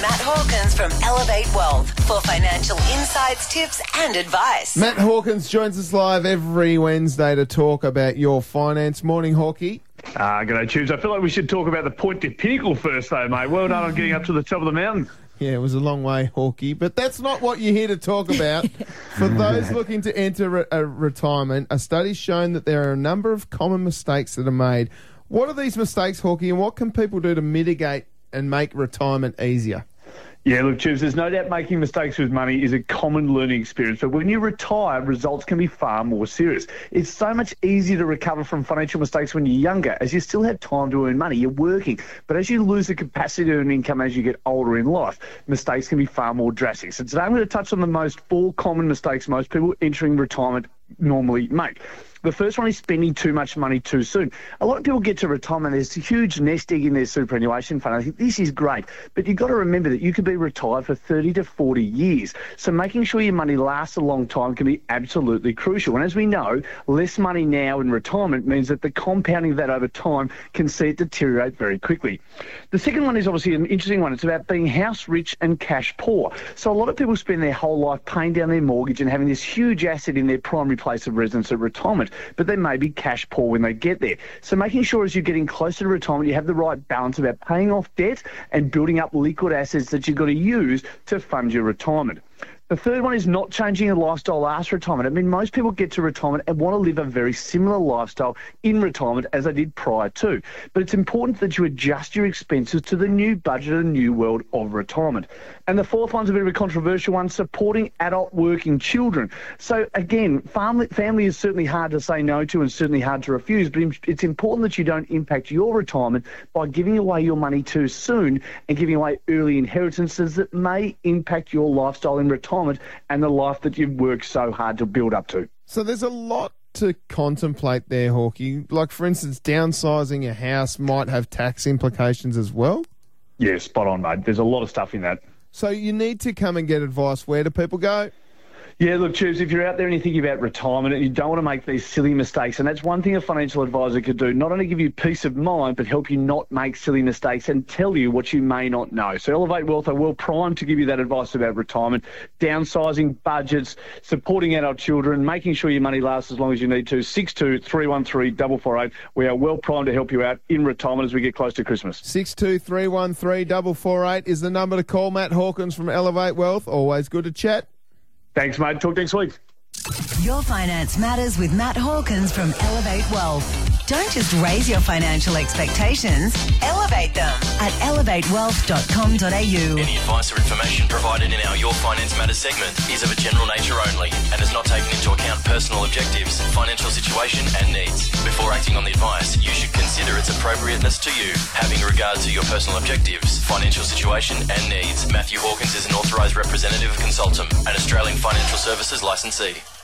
Matt Hawkins from Elevate Wealth for financial insights, tips and advice. Matt Hawkins joins us live every Wednesday to talk about your finance. Morning, Hawkie. G'day, Tubes. I feel like we should talk about the Point to Pinnacle first, though, mate. Well done on getting up to the top of the mountain. Yeah, it was a long way, Hawkie, but that's not what you're here to talk about. For those looking to enter a retirement, a study's shown that there are a number of common mistakes that are made. What are these mistakes, Hawkie, and what can people do to mitigate and make retirement easier? Yeah, look, Tubes, there's no doubt making mistakes with money is a common learning experience, but when you retire, results can be far more serious. It's so much easier to recover from financial mistakes when you're younger, as you still have time to earn money, you're working. But as you lose the capacity to earn income as you get older in life, mistakes can be far more drastic. So today I'm going to touch on the four common mistakes most people entering retirement normally make. The first one is spending too much money too soon. A lot of people get to retirement, there's a huge nest egg in their superannuation fund. I think this is great, but you've got to remember that you could be retired for 30 to 40 years. So making sure your money lasts a long time can be absolutely crucial. And as we know, less money now in retirement means that the compounding of that over time can see it deteriorate very quickly. The second one is obviously an interesting one. It's about being house rich and cash poor. So a lot of people spend their whole life paying down their mortgage and having this huge asset in their primary place of residence at retirement, but they may be cash poor when they get there. So making sure as you're getting closer to retirement, you have the right balance about paying off debt and building up liquid assets that you've got to use to fund your retirement. The third one is not changing your lifestyle after retirement. I mean, most people get to retirement and want to live a very similar lifestyle in retirement as they did prior to. But it's important that you adjust your expenses to the new budget and new world of retirement. And the fourth one's a bit of a controversial one, supporting adult working children. So again, family is certainly hard to say no to and certainly hard to refuse, but it's important that you don't impact your retirement by giving away your money too soon and giving away early inheritances that may impact your lifestyle in retirement and the life that you've worked so hard to build up to. So there's a lot to contemplate there, Hawkie. Like, for instance, downsizing a house might have tax implications as well? Yeah, spot on, mate. There's a lot of stuff in that. So you need to come and get advice. Where do people go? Yeah, look, Tubes, if you're out there and you're thinking about retirement and you don't want to make these silly mistakes, and that's one thing a financial advisor could do, not only give you peace of mind, but help you not make silly mistakes and tell you what you may not know. So Elevate Wealth are well primed to give you that advice about retirement, downsizing, budgets, supporting adult children, making sure your money lasts as long as you need to. 62313448. We are well primed to help you out in retirement as we get close to Christmas. 62313448 is the number to call. Matt Hawkins from Elevate Wealth. Always good to chat. Thanks, mate. Talk next week. Your Finance Matters with Matt Hawkins from Elevate Wealth. Don't just raise your financial expectations, elevate them at elevatewealth.com.au. Any advice or information provided in our Your Finance Matters segment is of a general nature only and is not taken into account personal objectives, financial situation and needs. Before acting on the advice, you should consider its appropriateness to you, having regard to your personal objectives, financial situation and needs. Matthew Hawkins is an authorised representative of Consultum, an Australian financial services licensee.